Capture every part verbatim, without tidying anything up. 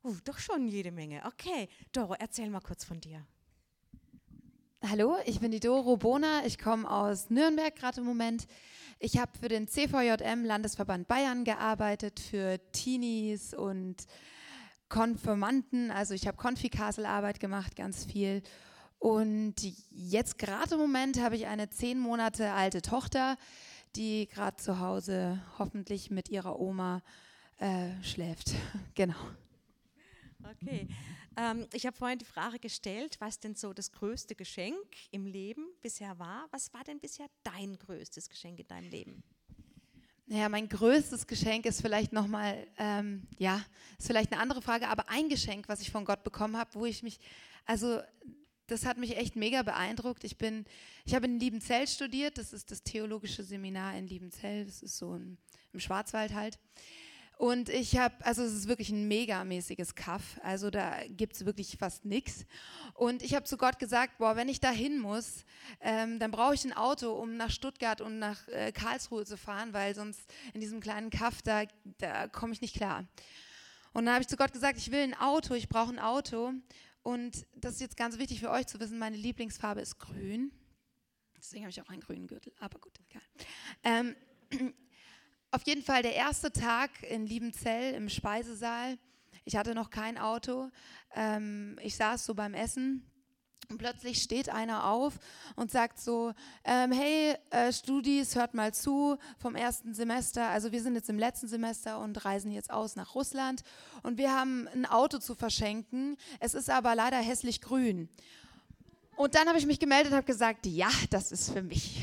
Uh, doch schon jede Menge. Okay, Doro, erzähl mal kurz von dir. Hallo, ich bin die Doro Bohner. Ich komme aus Nürnberg gerade im Moment. Ich habe für den C V J M Landesverband Bayern gearbeitet, für Teenies und Konfirmanden. Also ich habe Konfikaselarbeit gemacht, ganz viel. Und jetzt gerade im Moment habe ich eine zehn Monate alte Tochter, die gerade zu Hause hoffentlich mit ihrer Oma äh, schläft. Genau. Okay, ähm, ich habe vorhin die Frage gestellt, was denn so das größte Geschenk im Leben bisher war. Was war denn bisher dein größtes Geschenk in deinem Leben? Naja, mein größtes Geschenk ist vielleicht nochmal, ähm, ja, ist vielleicht eine andere Frage, aber ein Geschenk, was ich von Gott bekommen habe, wo ich mich, also das hat mich echt mega beeindruckt. Ich bin, ich habe in Liebenzell studiert, das ist das theologische Seminar in Liebenzell, das ist so im, im Schwarzwald halt. Und ich habe, also es ist wirklich ein megamäßiges Kaff, also da gibt es wirklich fast nichts. Und ich habe zu Gott gesagt, boah, wenn ich da hin muss, ähm, dann brauche ich ein Auto, um nach Stuttgart und nach äh, Karlsruhe zu fahren, weil sonst in diesem kleinen Kaff, da, da komme ich nicht klar. Und dann habe ich zu Gott gesagt, ich will ein Auto, ich brauche ein Auto. Und das ist jetzt ganz wichtig für euch zu wissen, meine Lieblingsfarbe ist grün. Deswegen habe ich auch einen grünen Gürtel, aber gut, egal. Ähm, Auf jeden Fall der erste Tag in Liebenzell im Speisesaal. Ich hatte noch kein Auto. Ähm, ich saß so beim Essen und plötzlich steht einer auf und sagt so, ähm, hey äh, Studis, hört mal zu vom ersten Semester. Also wir sind jetzt im letzten Semester und reisen jetzt aus nach Russland. Und wir haben ein Auto zu verschenken. Es ist aber leider hässlich grün. Und dann habe ich mich gemeldet und habe gesagt, ja, das ist für mich.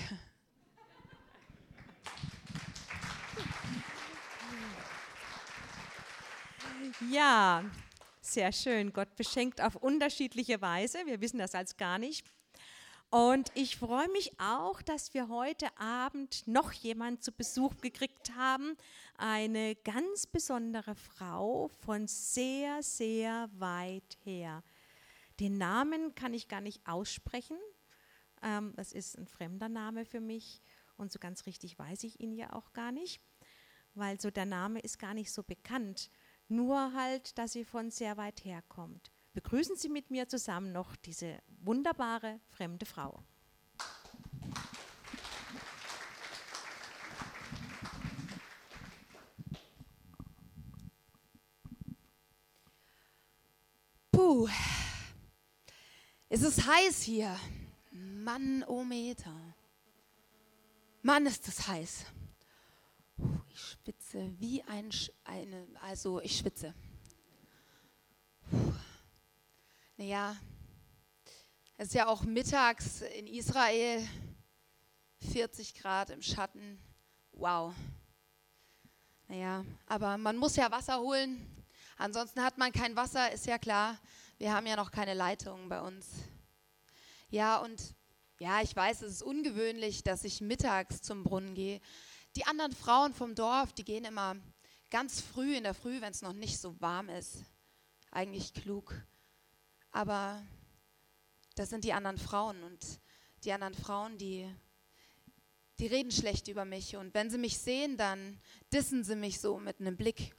Ja, sehr schön. Gott beschenkt auf unterschiedliche Weise. Wir wissen das als gar nicht. Und ich freue mich auch, dass wir heute Abend noch jemanden zu Besuch gekriegt haben. Eine ganz besondere Frau von sehr, sehr weit her. Den Namen kann ich gar nicht aussprechen. Ähm, das ist ein fremder Name für mich. Und so ganz richtig weiß ich ihn ja auch gar nicht. Weil so der Name ist gar nicht so bekannt. Nur halt, dass sie von sehr weit her kommt. Begrüßen Sie mit mir zusammen noch diese wunderbare fremde Frau. Puh, es ist heiß hier. Manometer. Mann, ist es heiß. Ich schwitze wie ein, Sch- eine, also ich schwitze. Puh. Naja, es ist ja auch mittags in Israel, vierzig Grad im Schatten, wow. Naja, aber man muss ja Wasser holen, ansonsten hat man kein Wasser, ist ja klar. Wir haben ja noch keine Leitungen bei uns. Ja, und ja, ich weiß, es ist ungewöhnlich, dass ich mittags zum Brunnen gehe. Die anderen Frauen vom Dorf, die gehen immer ganz früh in der Früh, wenn es noch nicht so warm ist. Eigentlich klug. Aber das sind die anderen Frauen und die anderen Frauen, die, die reden schlecht über mich. Und wenn sie mich sehen, dann dissen sie mich so mit einem Blick.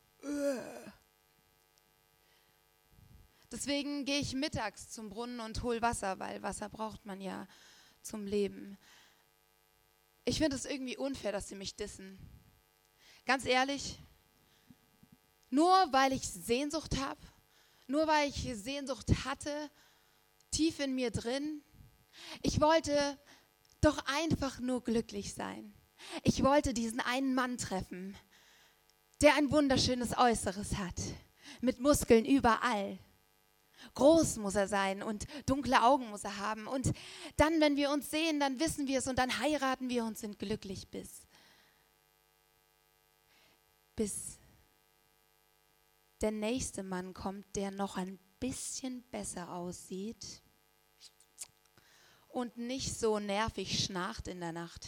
Deswegen gehe ich mittags zum Brunnen und hole Wasser, weil Wasser braucht man ja zum Leben. Ich finde es irgendwie unfair, dass sie mich dissen. Ganz ehrlich, nur weil ich Sehnsucht habe, nur weil ich Sehnsucht hatte, tief in mir drin, ich wollte doch einfach nur glücklich sein. Ich wollte diesen einen Mann treffen, der ein wunderschönes Äußeres hat, mit Muskeln überall. Groß muss er sein und dunkle Augen muss er haben. Und dann, wenn wir uns sehen, dann wissen wir es und dann heiraten wir und sind glücklich bis, bis der nächste Mann kommt, der noch ein bisschen besser aussieht und nicht so nervig schnarcht in der Nacht.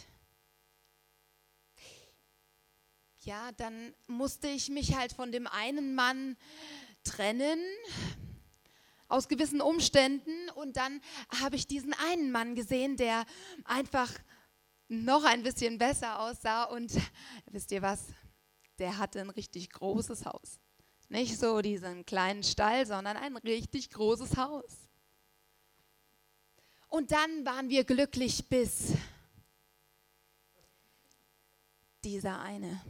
Ja, dann musste ich mich halt von dem einen Mann trennen, aus gewissen Umständen, und dann habe ich diesen einen Mann gesehen, der einfach noch ein bisschen besser aussah und wisst ihr was, der hatte ein richtig großes Haus. Nicht so diesen kleinen Stall, sondern ein richtig großes Haus. Und dann waren wir glücklich, bis dieser eine,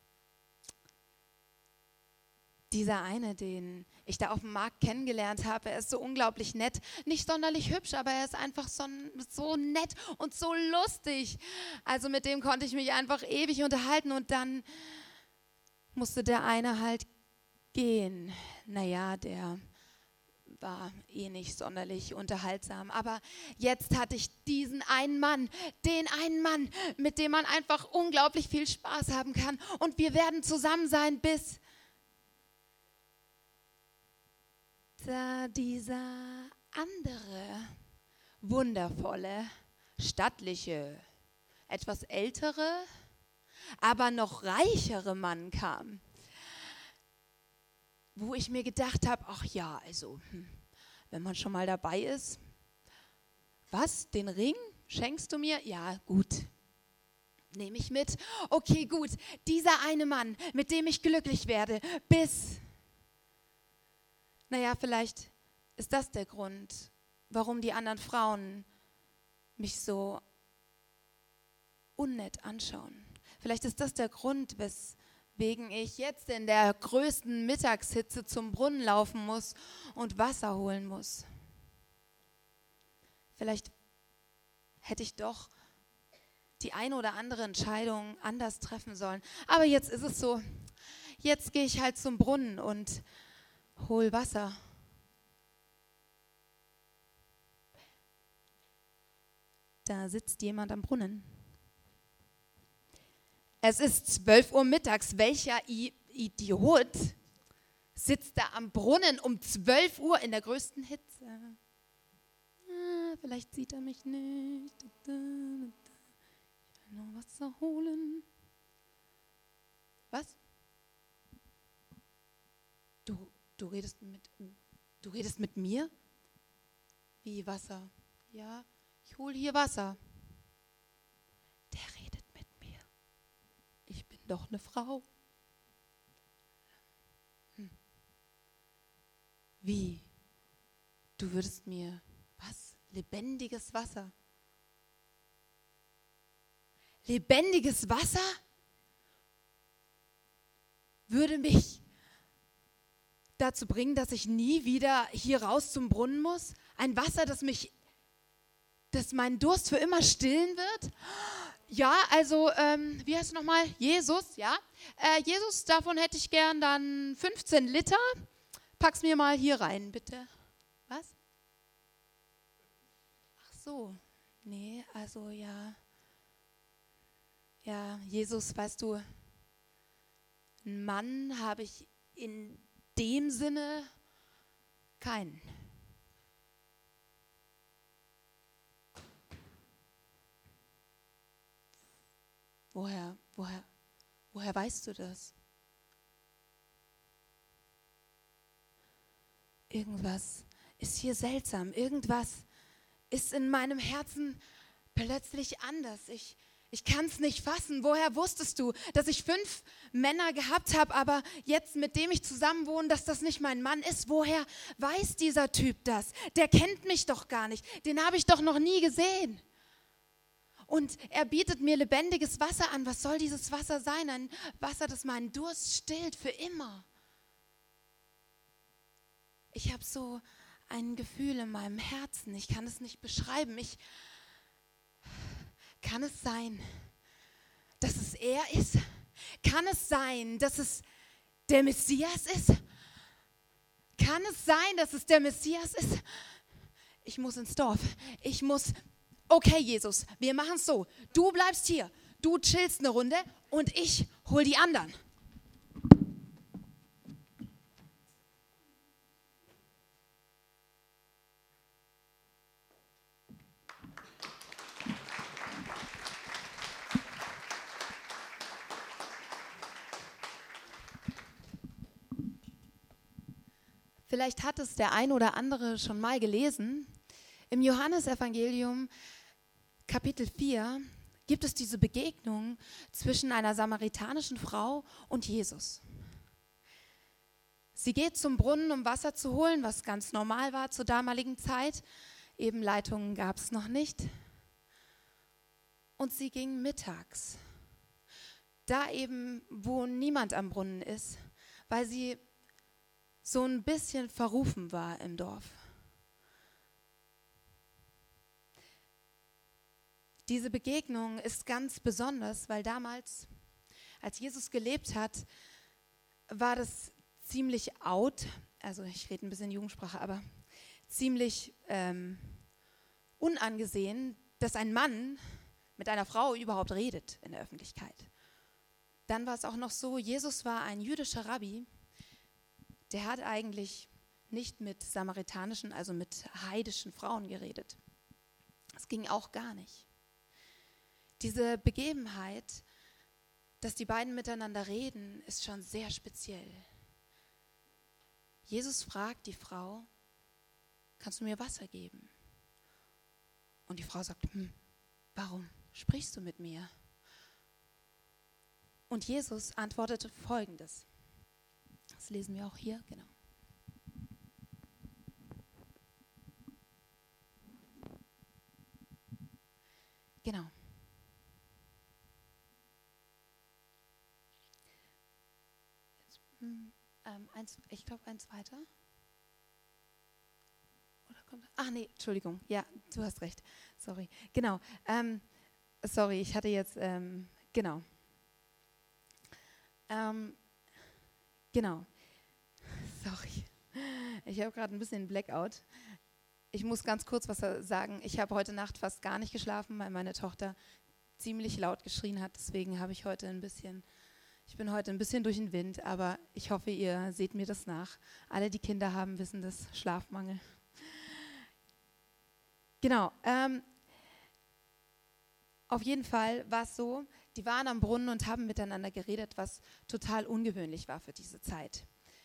dieser eine, den ich da auf dem Markt kennengelernt habe, er ist so unglaublich nett, nicht sonderlich hübsch, aber er ist einfach so, so nett und so lustig. Also mit dem konnte ich mich einfach ewig unterhalten und dann musste der eine halt gehen. Naja, der war eh nicht sonderlich unterhaltsam. Aber jetzt hatte ich diesen einen Mann, den einen Mann, mit dem man einfach unglaublich viel Spaß haben kann. Und wir werden zusammen sein, bis da dieser andere, wundervolle, stattliche, etwas ältere, aber noch reichere Mann kam. Wo ich mir gedacht habe, ach ja, also, hm, wenn man schon mal dabei ist, was, den Ring schenkst du mir? Ja, gut, nehme ich mit. Okay, gut, dieser eine Mann, mit dem ich glücklich werde, bis, naja, vielleicht ist das der Grund, warum die anderen Frauen mich so unnett anschauen. Vielleicht ist das der Grund, wes wegen ich jetzt in der größten Mittagshitze zum Brunnen laufen muss und Wasser holen muss. Vielleicht hätte ich doch die eine oder andere Entscheidung anders treffen sollen. Aber jetzt ist es so, jetzt gehe ich halt zum Brunnen und hol Wasser. Da sitzt jemand am Brunnen. Es ist zwölf Uhr mittags. Welcher I- Idiot sitzt da am Brunnen um zwölf Uhr in der größten Hitze? Ah, vielleicht sieht er mich nicht. Ich will noch Wasser holen. Was? Du, du, redest mit, du redest mit mir? Wie Wasser? Ja, ich hole hier Wasser. Der redet. Ich bin doch eine Frau. Hm. Wie? Du würdest mir, was? Lebendiges Wasser? Lebendiges Wasser? Würde mich dazu bringen, dass ich nie wieder hier raus zum Brunnen muss? Ein Wasser, das mich, das meinen Durst für immer stillen wird? Ja, also, ähm, wie heißt du nochmal? Jesus, ja. Äh, Jesus, davon hätte ich gern dann fünfzehn Liter. Pack's mir mal hier rein, bitte. Was? Ach so. Nee, also ja. Ja, Jesus, weißt du, einen Mann habe ich in dem Sinne keinen. Woher, woher, woher weißt du das? Irgendwas ist hier seltsam. Irgendwas ist in meinem Herzen plötzlich anders. Ich, ich kann es nicht fassen. Woher wusstest du, dass ich fünf Männer gehabt habe, aber jetzt mit dem ich zusammenwohne, dass das nicht mein Mann ist? Woher weiß dieser Typ das? Der kennt mich doch gar nicht. Den habe ich doch noch nie gesehen. Und er bietet mir lebendiges Wasser an. Was soll dieses Wasser sein? Ein Wasser, das meinen Durst stillt für immer. Ich habe so ein Gefühl in meinem Herzen. Ich kann es nicht beschreiben. Ich kann es sein, dass es er ist? Kann es sein, dass es der Messias ist? Kann es sein, dass es der Messias ist? Ich muss ins Dorf. Ich muss... Okay, Jesus, wir machen es so. Du bleibst hier, du chillst eine Runde und ich hol die anderen. Vielleicht hat es der ein oder andere schon mal gelesen. Im Johannesevangelium Kapitel vier gibt es diese Begegnung zwischen einer samaritanischen Frau und Jesus. Sie geht zum Brunnen, um Wasser zu holen, was ganz normal war zur damaligen Zeit. Eben Leitungen gab es noch nicht. Und sie ging mittags, da eben, wo niemand am Brunnen ist, weil sie so ein bisschen verrufen war im Dorf. Diese Begegnung ist ganz besonders, weil damals, als Jesus gelebt hat, war das ziemlich out, also ich rede ein bisschen Jugendsprache, aber ziemlich ähm, unangesehen, dass ein Mann mit einer Frau überhaupt redet in der Öffentlichkeit. Dann war es auch noch so, Jesus war ein jüdischer Rabbi, der hat eigentlich nicht mit samaritanischen, also mit heidischen Frauen geredet. Das ging auch gar nicht. Diese Begebenheit, dass die beiden miteinander reden, ist schon sehr speziell. Jesus fragt die Frau, kannst du mir Wasser geben? Und die Frau sagt, hm, warum sprichst du mit mir? Und Jesus antwortete Folgendes. Das lesen wir auch hier, genau. Genau. Jetzt, hm, ähm, eins, ich glaube, eins weiter. Oder kommt, ach nee, Entschuldigung. Ja, du hast recht. Sorry. Genau. Ähm, sorry, ich hatte jetzt, ähm, genau. Ähm, genau. Sorry. Ich habe gerade ein bisschen Blackout. Ich muss ganz kurz was sagen. Ich habe heute Nacht fast gar nicht geschlafen, weil meine Tochter ziemlich laut geschrien hat. Deswegen habe ich heute ein bisschen, ich bin heute ein bisschen durch den Wind, aber ich hoffe, ihr seht mir das nach. Alle, die Kinder haben, wissen das, Schlafmangel. Genau. Ähm, auf jeden Fall war es so, die waren am Brunnen und haben miteinander geredet, was total ungewöhnlich war für diese Zeit.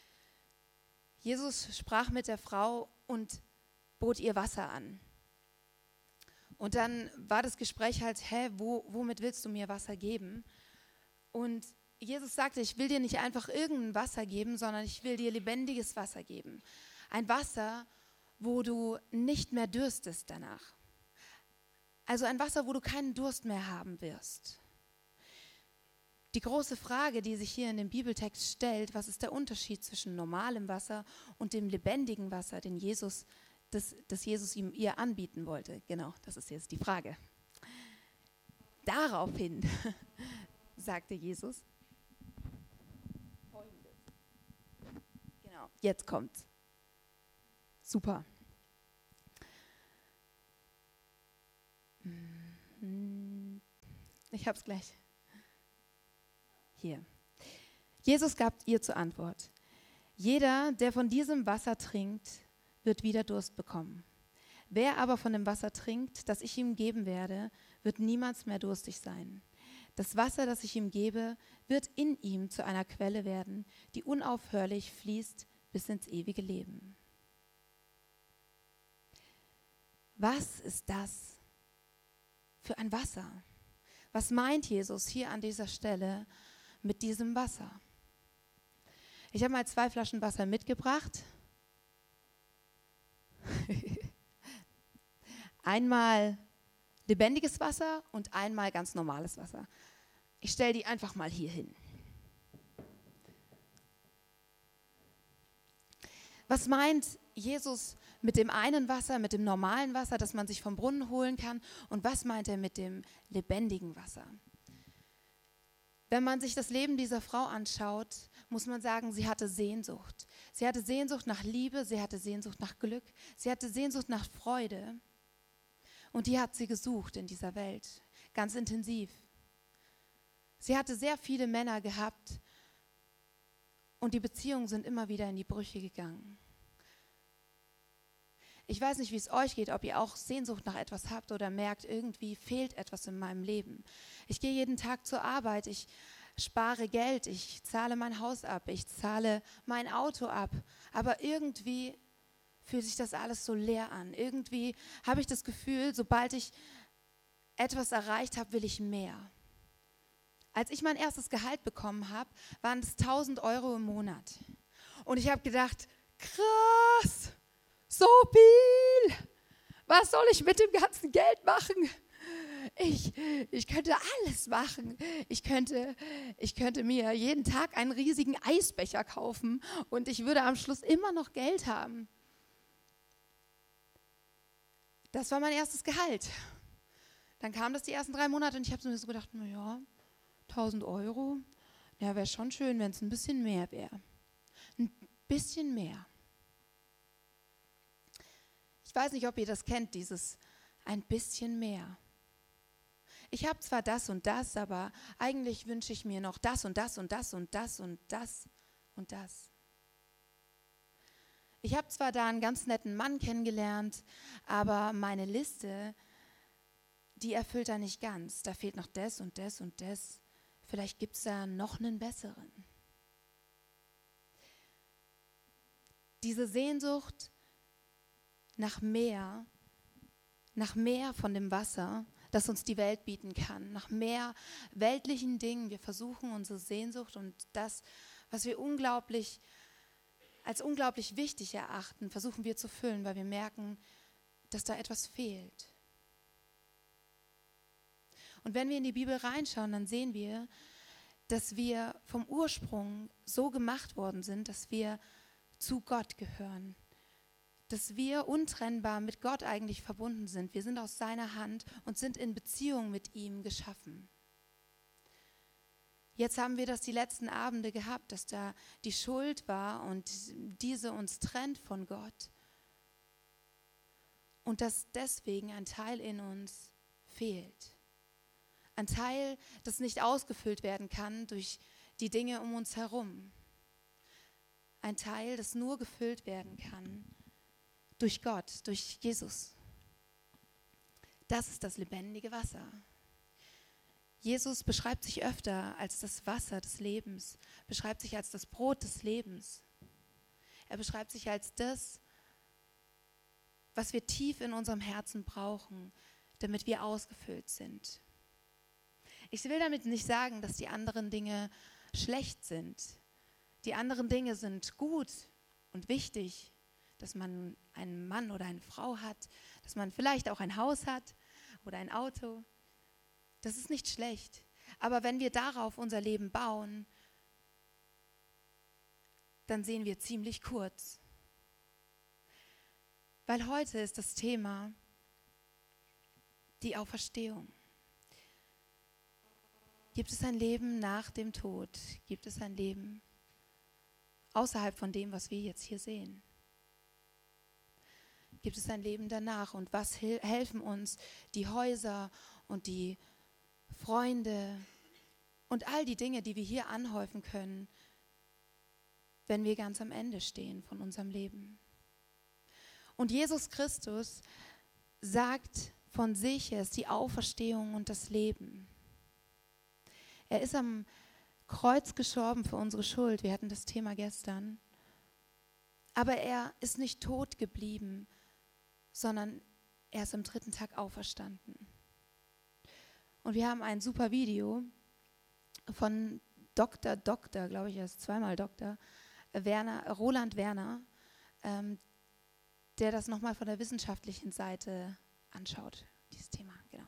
Jesus sprach mit der Frau und bot ihr Wasser an. Und dann war das Gespräch halt, hä, wo, womit willst du mir Wasser geben? Und Jesus sagte, ich will dir nicht einfach irgendein Wasser geben, sondern ich will dir lebendiges Wasser geben. Ein Wasser, wo du nicht mehr dürstest danach. Also ein Wasser, wo du keinen Durst mehr haben wirst. Die große Frage, die sich hier in dem Bibeltext stellt, was ist der Unterschied zwischen normalem Wasser und dem lebendigen Wasser, den Jesus, das, das Jesus ihm, ihr anbieten wollte? Genau, das ist jetzt die Frage. Daraufhin sagte Jesus, Folgendes. Genau, jetzt kommt's. Super. Ich hab's gleich. Hier. Jesus gab ihr zur Antwort: Jeder, der von diesem Wasser trinkt, wird wieder Durst bekommen. Wer aber von dem Wasser trinkt, das ich ihm geben werde, wird niemals mehr durstig sein. Das Wasser, das ich ihm gebe, wird in ihm zu einer Quelle werden, die unaufhörlich fließt bis ins ewige Leben. Was ist das für ein Wasser? Was meint Jesus hier an dieser Stelle mit diesem Wasser? Ich habe mal zwei Flaschen Wasser mitgebracht. Einmal lebendiges Wasser und einmal ganz normales Wasser. Ich stelle die einfach mal hier hin. Was meint Jesus mit dem einen Wasser, mit dem normalen Wasser, das man sich vom Brunnen holen kann? Und was meint er mit dem lebendigen Wasser? Wenn man sich das Leben dieser Frau anschaut, muss man sagen, sie hatte Sehnsucht. Sie hatte Sehnsucht nach Liebe, sie hatte Sehnsucht nach Glück, sie hatte Sehnsucht nach Freude. Und die hat sie gesucht in dieser Welt, ganz intensiv. Sie hatte sehr viele Männer gehabt und die Beziehungen sind immer wieder in die Brüche gegangen. Ich weiß nicht, wie es euch geht, ob ihr auch Sehnsucht nach etwas habt oder merkt, irgendwie fehlt etwas in meinem Leben. Ich gehe jeden Tag zur Arbeit, ich spare Geld, ich zahle mein Haus ab, ich zahle mein Auto ab, aber irgendwie fühlt sich das alles so leer an. Irgendwie habe ich das Gefühl, sobald ich etwas erreicht habe, will ich mehr. Als ich mein erstes Gehalt bekommen habe, waren es tausend Euro im Monat. Und ich habe gedacht, krass, so viel. Was soll ich mit dem ganzen Geld machen? Ich, ich könnte alles machen. Ich könnte, ich könnte mir jeden Tag einen riesigen Eisbecher kaufen und ich würde am Schluss immer noch Geld haben. Das war mein erstes Gehalt. Dann kam das die ersten drei Monate und ich habe mir so gedacht, naja, tausend Euro, ja, wäre schon schön, wenn es ein bisschen mehr wäre. Ein bisschen mehr. Ich weiß nicht, ob ihr das kennt, dieses ein bisschen mehr. Ich habe zwar das und das, aber eigentlich wünsche ich mir noch das und das und das und das und das und das. Ich habe zwar da einen ganz netten Mann kennengelernt, aber meine Liste, die erfüllt er nicht ganz. Da fehlt noch das und das und das. Vielleicht gibt es da noch einen besseren. Diese Sehnsucht nach mehr, nach mehr von dem Wasser, das uns die Welt bieten kann, nach mehr weltlichen Dingen. Wir versuchen unsere Sehnsucht und das, was wir unglaublich, als unglaublich wichtig erachten, versuchen wir zu füllen, weil wir merken, dass da etwas fehlt. Und wenn wir in die Bibel reinschauen, dann sehen wir, dass wir vom Ursprung so gemacht worden sind, dass wir zu Gott gehören. Dass wir untrennbar mit Gott eigentlich verbunden sind. Wir sind aus seiner Hand und sind in Beziehung mit ihm geschaffen. Jetzt haben wir das die letzten Abende gehabt, dass da die Schuld war und diese uns trennt von Gott. Und dass deswegen ein Teil in uns fehlt. Ein Teil, das nicht ausgefüllt werden kann durch die Dinge um uns herum. Ein Teil, das nur gefüllt werden kann durch Gott, durch Jesus. Das ist das lebendige Wasser. Jesus beschreibt sich öfter als das Wasser des Lebens, beschreibt sich als das Brot des Lebens. Er beschreibt sich als das, was wir tief in unserem Herzen brauchen, damit wir ausgefüllt sind. Ich will damit nicht sagen, dass die anderen Dinge schlecht sind. Die anderen Dinge sind gut und wichtig, dass man einen Mann oder eine Frau hat, dass man vielleicht auch ein Haus hat oder ein Auto. Das ist nicht schlecht. Aber wenn wir darauf unser Leben bauen, dann sehen wir ziemlich kurz. Weil heute ist das Thema die Auferstehung. Gibt es ein Leben nach dem Tod? Gibt es ein Leben außerhalb von dem, was wir jetzt hier sehen? Gibt es ein Leben danach? Und was hel- helfen uns die Häuser und die Freunde und all die Dinge, die wir hier anhäufen können, wenn wir ganz am Ende stehen von unserem Leben? Und Jesus Christus sagt von sich, er ist die Auferstehung und das Leben. Er ist am Kreuz gestorben für unsere Schuld. Wir hatten das Thema gestern. Aber er ist nicht tot geblieben, sondern er ist am dritten Tag auferstanden. Und wir haben ein super Video von Doktor Doktor, glaube ich, er ist zweimal Doktor, Werner, Roland Werner, ähm, der das nochmal von der wissenschaftlichen Seite anschaut, dieses Thema, genau.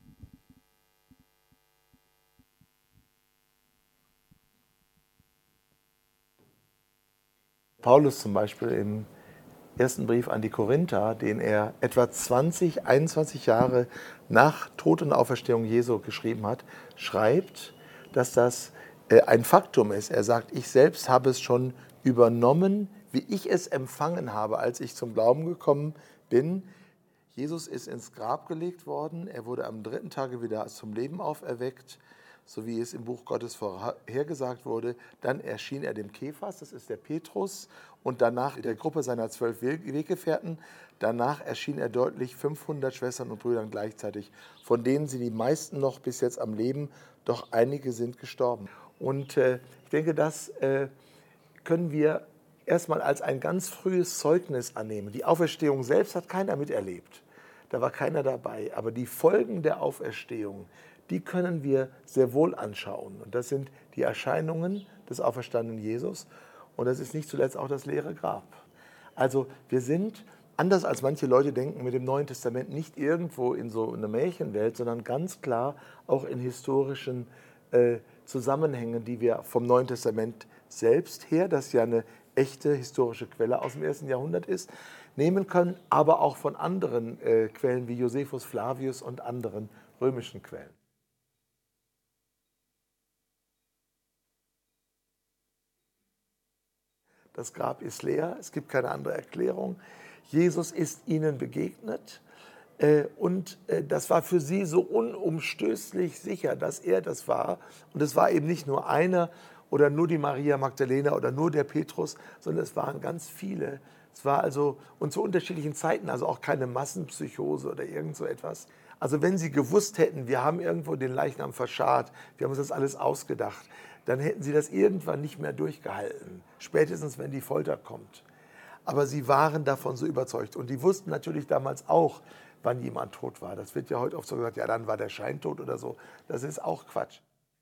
Paulus zum Beispiel im ersten Brief an die Korinther, den er etwa zwanzig, einundzwanzig Jahre nach Tod und Auferstehung Jesu geschrieben hat, schreibt, dass das äh, ein Faktum ist. Er sagt, ich selbst habe es schon übernommen, wie ich es empfangen habe, als ich zum Glauben gekommen bin. Jesus ist ins Grab gelegt worden, er wurde am dritten Tage wieder zum Leben auferweckt, so wie es im Buch Gottes vorhergesagt wurde. Dann erschien er dem Kephas, das ist der Petrus, und danach der Gruppe seiner zwölf Weggefährten. Danach erschien er deutlich fünfhundert Schwestern und Brüdern gleichzeitig, von denen sind die meisten noch bis jetzt am Leben, doch einige sind gestorben. Und äh, ich denke, das äh, können wir erstmal als ein ganz frühes Zeugnis annehmen. Die Auferstehung selbst hat keiner miterlebt, da war keiner dabei, aber die Folgen der Auferstehung, die können wir sehr wohl anschauen. Und das sind die Erscheinungen des auferstandenen Jesus. Und das ist nicht zuletzt auch das leere Grab. Also wir sind, anders als manche Leute denken, mit dem Neuen Testament nicht irgendwo in so einer Märchenwelt, sondern ganz klar auch in historischen äh, Zusammenhängen, die wir vom Neuen Testament selbst her, das ja eine echte historische Quelle aus dem ersten Jahrhundert ist, nehmen können, aber auch von anderen äh, Quellen wie Josephus Flavius und anderen römischen Quellen. Das Grab ist leer, es gibt keine andere Erklärung. Jesus ist ihnen begegnet äh, und äh, das war für sie so unumstößlich sicher, dass er das war. Und es war eben nicht nur einer oder nur die Maria Magdalena oder nur der Petrus, sondern es waren ganz viele. Es war also, und zu unterschiedlichen Zeiten, also auch keine Massenpsychose oder irgend so etwas. Also wenn sie gewusst hätten, wir haben irgendwo den Leichnam verscharrt, wir haben uns das alles ausgedacht, dann hätten sie das irgendwann nicht mehr durchgehalten, spätestens wenn die Folter kommt. Aber sie waren davon so überzeugt und die wussten natürlich damals auch, wann jemand tot war. Das wird ja heute oft so gesagt, ja, dann war der scheintot oder so. Das ist auch Quatsch.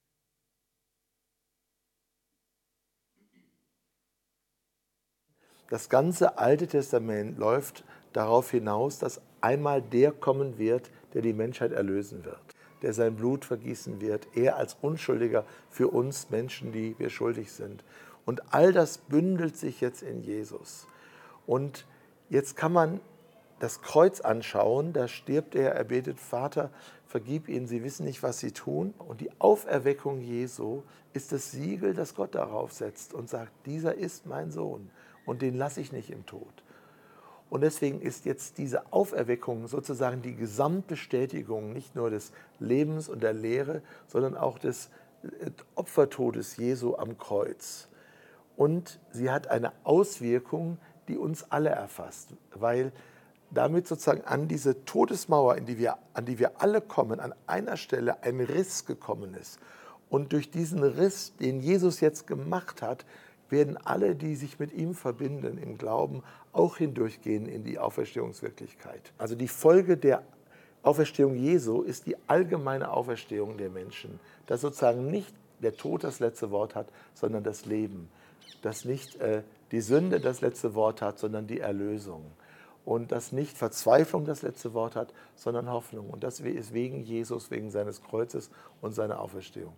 Das ganze Alte Testament läuft darauf hinaus, dass einmal der kommen wird, der die Menschheit erlösen wird, der sein Blut vergießen wird, er als Unschuldiger für uns Menschen, die wir schuldig sind. Und all das bündelt sich jetzt in Jesus. Und jetzt kann man das Kreuz anschauen, da stirbt er, er betet, Vater, vergib ihnen, sie wissen nicht, was sie tun. Und die Auferweckung Jesu ist das Siegel, das Gott darauf setzt und sagt, dieser ist mein Sohn und den lasse ich nicht im Tod. Und deswegen ist jetzt diese Auferweckung sozusagen die Gesamtbestätigung nicht nur des Lebens und der Lehre, sondern auch des Opfertodes Jesu am Kreuz. Und sie hat eine Auswirkung, die uns alle erfasst, weil damit sozusagen an diese Todesmauer, in die wir, an die wir alle kommen, an einer Stelle ein Riss gekommen ist. Und durch diesen Riss, den Jesus jetzt gemacht hat, werden alle, die sich mit ihm verbinden im Glauben, auch hindurchgehen in die Auferstehungswirklichkeit. Also die Folge der Auferstehung Jesu ist die allgemeine Auferstehung der Menschen, dass sozusagen nicht der Tod das letzte Wort hat, sondern das Leben. Dass nicht äh, die Sünde das letzte Wort hat, sondern die Erlösung. Und dass nicht Verzweiflung das letzte Wort hat, sondern Hoffnung. Und das ist wegen Jesus, wegen seines Kreuzes und seiner Auferstehung.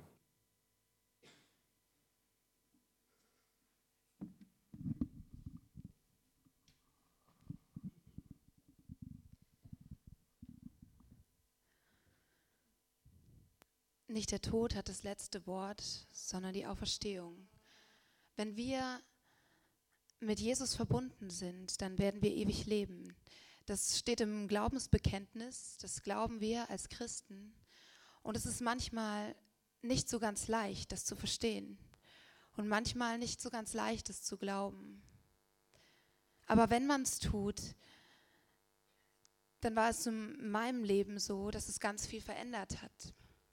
Nicht der Tod hat das letzte Wort, sondern die Auferstehung. Wenn wir mit Jesus verbunden sind, dann werden wir ewig leben. Das steht im Glaubensbekenntnis, das glauben wir als Christen. Und es ist manchmal nicht so ganz leicht, das zu verstehen. Und manchmal nicht so ganz leicht, das zu glauben. Aber wenn man es tut, dann war es in meinem Leben so, dass es ganz viel verändert hat.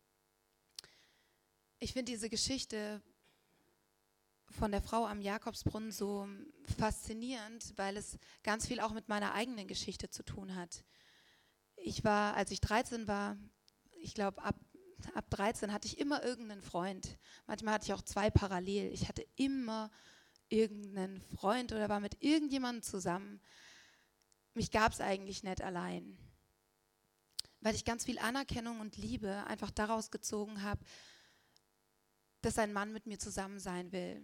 Ich finde diese Geschichte von der Frau am Jakobsbrunnen so faszinierend, weil es ganz viel auch mit meiner eigenen Geschichte zu tun hat. Ich war, als ich dreizehn war, ich glaube ab, ab dreizehn hatte ich immer irgendeinen Freund. Manchmal hatte ich auch zwei parallel. Ich hatte immer irgendeinen Freund oder war mit irgendjemandem zusammen. Mich gab es eigentlich nicht allein, weil ich ganz viel Anerkennung und Liebe einfach daraus gezogen habe, dass ein Mann mit mir zusammen sein will.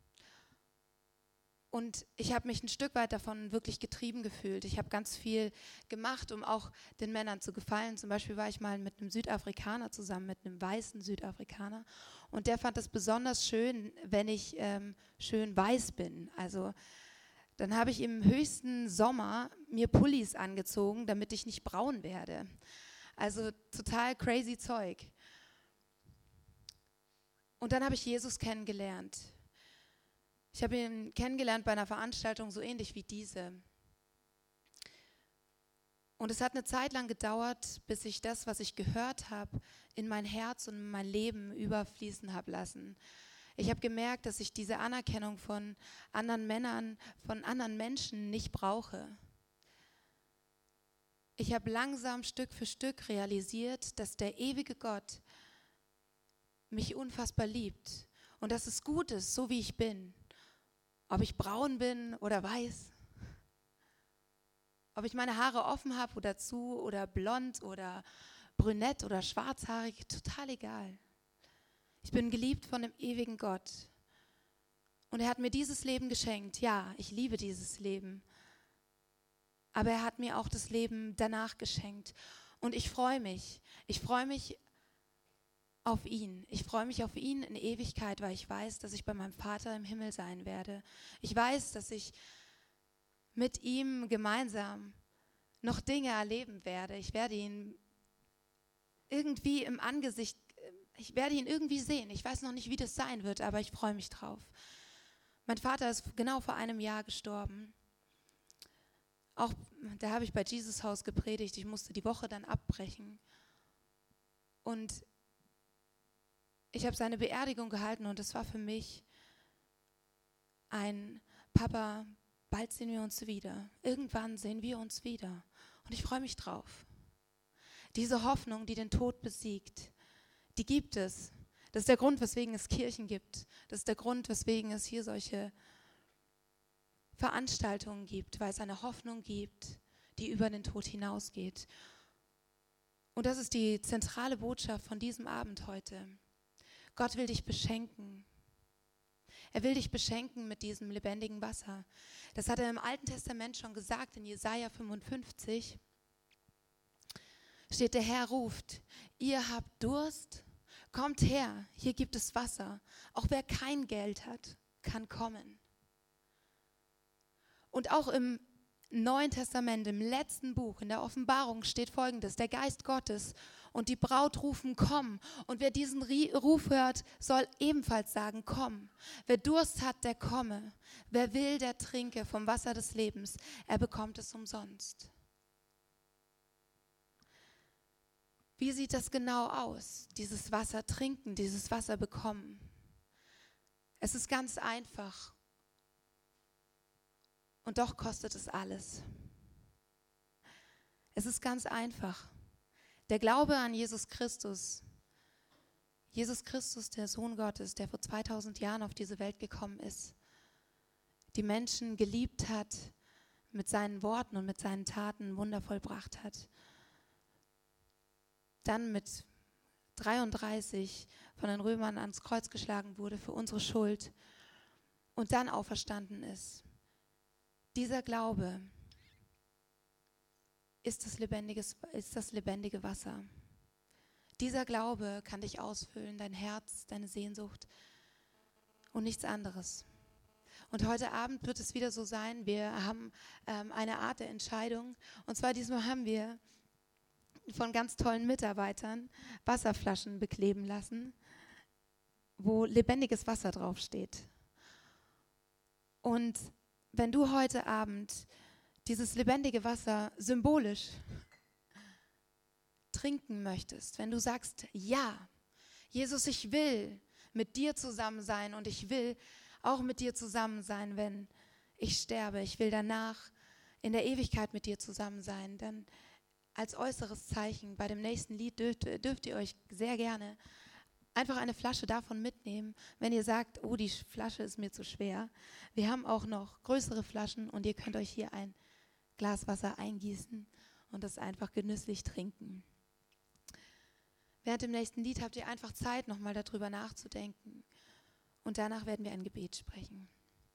Und ich habe mich ein Stück weit davon wirklich getrieben gefühlt. Ich habe ganz viel gemacht, um auch den Männern zu gefallen. Zum Beispiel war ich mal mit einem Südafrikaner zusammen, mit einem weißen Südafrikaner. Und der fand es besonders schön, wenn ich ähm, schön weiß bin. Also dann habe ich im höchsten Sommer mir Pullis angezogen, damit ich nicht braun werde. Also total crazy Zeug. Und dann habe ich Jesus kennengelernt. Ich habe ihn kennengelernt bei einer Veranstaltung so ähnlich wie diese. Und es hat eine Zeit lang gedauert, bis ich das, was ich gehört habe, in mein Herz und in mein Leben überfließen habe lassen. Ich habe gemerkt, dass ich diese Anerkennung von anderen Männern, von anderen Menschen nicht brauche. Ich habe langsam Stück für Stück realisiert, dass der ewige Gott mich unfassbar liebt und dass es gut ist, so wie ich bin. ob ich braun bin oder weiß, ob ich meine Haare offen habe oder zu oder blond oder brünett oder schwarzhaarig, total egal. Ich bin geliebt von dem ewigen Gott. Und er hat mir dieses Leben geschenkt. Ja, ich liebe dieses Leben. Aber er hat mir auch das Leben danach geschenkt. Und ich freue mich. Ich freue mich auf ihn. Ich freue mich auf ihn in Ewigkeit, weil ich weiß, dass ich bei meinem Vater im Himmel sein werde. Ich weiß, dass ich mit ihm gemeinsam noch Dinge erleben werde. Ich werde ihn irgendwie im Angesicht, ich werde ihn irgendwie sehen. Ich weiß noch nicht, wie das sein wird, aber ich freue mich drauf. Mein Vater ist genau vor einem Jahr gestorben. Auch da habe ich bei Jesus Haus gepredigt. Ich musste die Woche dann abbrechen. Und ich habe seine Beerdigung gehalten und das war für mich ein Papa, bald sehen wir uns wieder. Irgendwann sehen wir uns wieder. Und ich freue mich drauf. Diese Hoffnung, die den Tod besiegt, die gibt es. Das ist der Grund, weswegen es Kirchen gibt. Das ist der Grund, weswegen es hier solche Veranstaltungen gibt, weil es eine Hoffnung gibt, die über den Tod hinausgeht. Und das ist die zentrale Botschaft von diesem Abend heute. Gott will dich beschenken. Er will dich beschenken mit diesem lebendigen Wasser. Das hat er im Alten Testament schon gesagt, in Jesaja fünfundfünfzig. Steht, der Herr ruft, ihr habt Durst, kommt her, hier gibt es Wasser. Auch wer kein Geld hat, kann kommen. Und auch im Neuen Testament, im letzten Buch, in der Offenbarung steht Folgendes, der Geist Gottes und die Braut rufen, komm. Und wer diesen Ruf hört, soll ebenfalls sagen, komm. Wer Durst hat, der komme. Wer will, der trinke vom Wasser des Lebens. Er bekommt es umsonst. Wie sieht das genau aus, dieses Wasser trinken, dieses Wasser bekommen? Es ist ganz einfach. Und doch kostet es alles. Es ist ganz einfach. Der Glaube an Jesus Christus, Jesus Christus, der Sohn Gottes, der vor zweitausend Jahren auf diese Welt gekommen ist, die Menschen geliebt hat, mit seinen Worten und mit seinen Taten Wunder vollbracht hat, dann mit dreiunddreißig von den Römern ans Kreuz geschlagen wurde für unsere Schuld und dann auferstanden ist. Dieser Glaube ist das, lebendiges, ist das lebendige Wasser. Dieser Glaube kann dich ausfüllen, dein Herz, deine Sehnsucht und nichts anderes. Und heute Abend wird es wieder so sein, wir haben ähm, eine Art der Entscheidung. Und zwar diesmal haben wir von ganz tollen Mitarbeitern Wasserflaschen bekleben lassen, wo lebendiges Wasser draufsteht. Und wenn du heute Abend dieses lebendige Wasser symbolisch trinken möchtest, wenn du sagst, ja, Jesus, ich will mit dir zusammen sein und ich will auch mit dir zusammen sein, wenn ich sterbe. Ich will danach in der Ewigkeit mit dir zusammen sein. Dann als äußeres Zeichen bei dem nächsten Lied dürft, dürft ihr euch sehr gerne einfach eine Flasche davon mitnehmen, wenn ihr sagt, oh, die Flasche ist mir zu schwer. Wir haben auch noch größere Flaschen und ihr könnt euch hier ein Glas Wasser eingießen und das einfach genüsslich trinken. Während dem nächsten Lied habt ihr einfach Zeit, nochmal darüber nachzudenken. Und danach werden wir ein Gebet sprechen.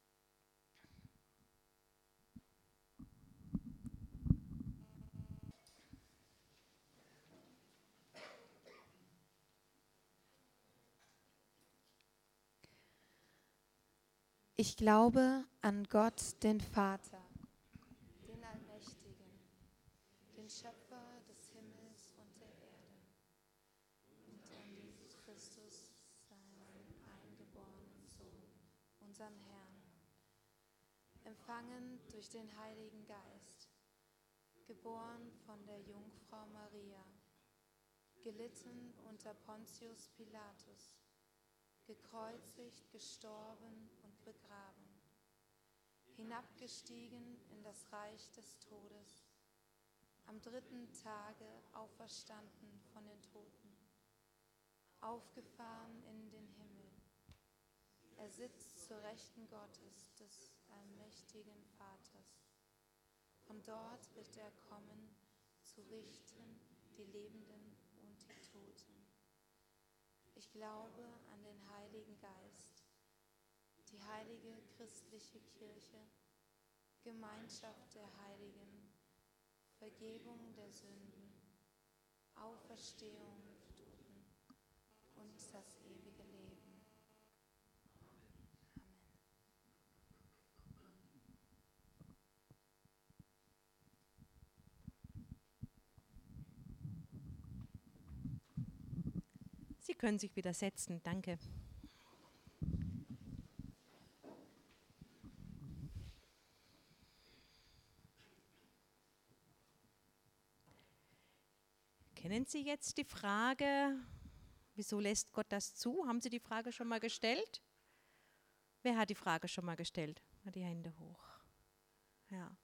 Ich glaube an Gott, den Vater, den Allmächtigen, den Schöpfer des Himmels und der Erde und an Jesus Christus, seinen eingeborenen Sohn, unseren Herrn, empfangen durch den Heiligen Geist, geboren von der Jungfrau Maria, gelitten unter Pontius Pilatus, gekreuzigt, gestorben und begraben, hinabgestiegen in das Reich des Todes, am dritten Tage auferstanden von den Toten, aufgefahren in den Himmel. Er sitzt zur Rechten Gottes, des allmächtigen Vaters. Von dort wird er kommen, zu richten die Lebenden und die Toten. Ich glaube an den Heiligen Geist, die heilige christliche Kirche, Gemeinschaft der Heiligen, Vergebung der Sünden, Auferstehung der Toten und das ewige Leben. Amen. Sie können sich wieder setzen. Danke. Kennen Sie jetzt die Frage, wieso lässt Gott das zu? Haben Sie die Frage schon mal gestellt? Wer hat die Frage schon mal gestellt? Mal die Hände hoch. Ja.